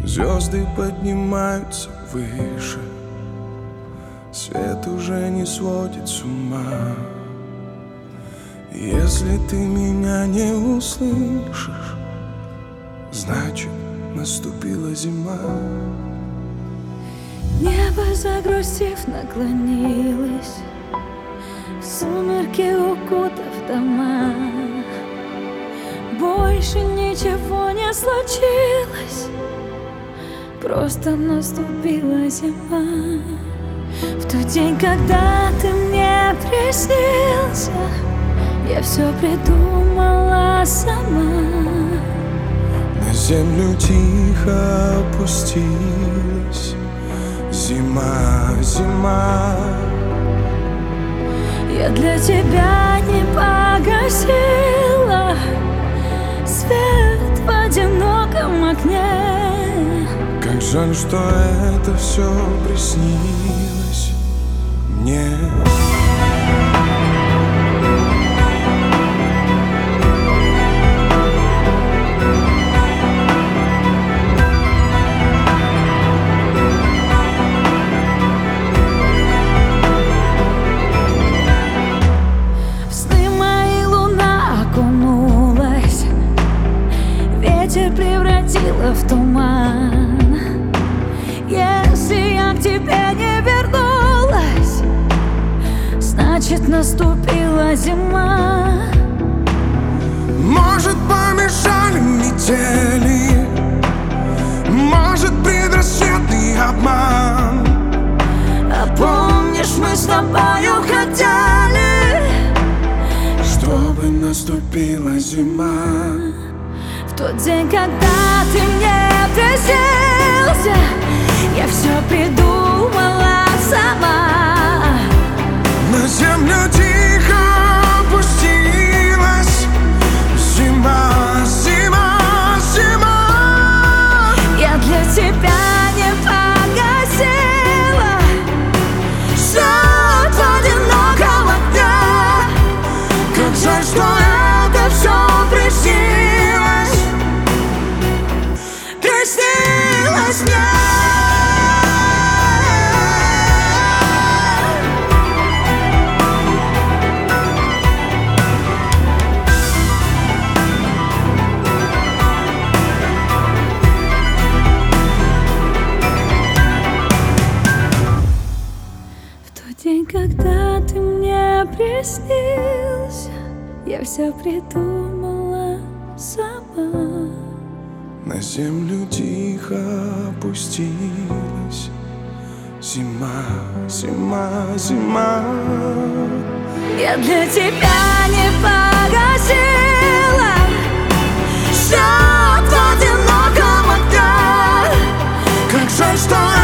Звезды поднимаются выше, свет уже не сводит с ума. Если ты меня не услышишь, значит, наступила зима. Небо, загрустив, наклонилось, в сумерки укутав дома. Больше ничего не случилось, просто наступила зима. В тот день, когда ты мне приснился, я все придумала сама. На землю тихо опустилась зима, зима. Я для тебя не погасила свет в одиноком окне. Как жаль, что это все приснилось мне. Превратила в туман. Если я к тебе не вернулась, значит, наступила зима. Может, помешали метели, может, предрассветный обман. А помнишь, мы с тобою хотели, чтобы наступила зима. В тот день, когда ты мне приснился, я все придумала сама. На землю тихо опустилась зима, зима, зима. Я для тебя не погасила свет в одиноком окне. Как жаль, что это все приснилось. Приснилось мне. В тот день, когда ты мне приснился, я все придумала сама. На землю тихо опустилась зима, зима, зима. Я для тебя не погасила свет в одиноком окне. Как жаль, что